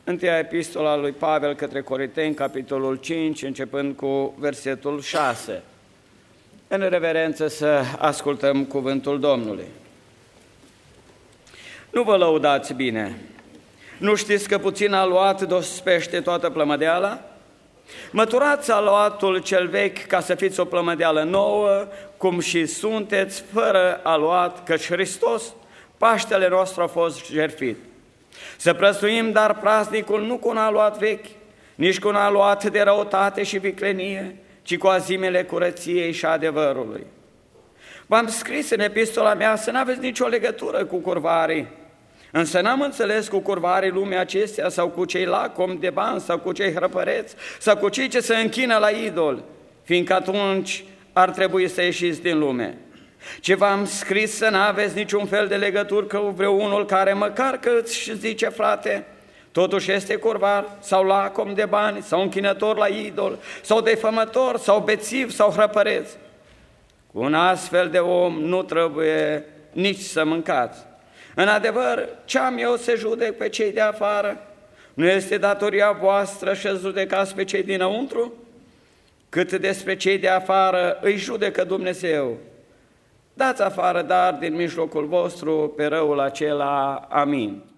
Întâia epistola lui Pavel către Corinteni, capitolul 5, începând cu versetul 6. În reverență să ascultăm cuvântul Domnului. Nu vă lăudați bine. Nu știți că puțin aluat dospește toată plămădeala? Măturați aluatul cel vechi ca să fiți o plămădeală nouă, cum și sunteți fără aluat, căci Hristos, Paștele nostru, a fost jertfit. Să prăstuim dar praznicul nu cu un aluat vechi, nici cu un aluat de răutate și viclenie, ci cu azimele curăției și adevărului. V-am scris în epistola mea să n-aveți nicio legătură cu curvarii, însă n-am înțeles cu curvarii lumii acestea sau cu cei lacomi de bani sau cu cei hrăpăreți sau cu cei ce se închină la idol, fiindcă atunci ar trebui să ieșiți din lume. Ce v-am scris să n-aveți niciun fel de legătură cu vreunul care măcar că îți zice frate, totuși este curvar sau lacom de bani sau închinător la idol sau defămător sau bețiv sau hrăpăreț. Cu un astfel de om nu trebuie nici să mâncați. În adevăr, ce am eu să judec pe cei de afară? Nu este datoria voastră să judecați pe cei dinăuntru? Cât despre cei de afară îi judecă Dumnezeu. Dați afară dar din mijlocul vostru pe răul acela. Amin.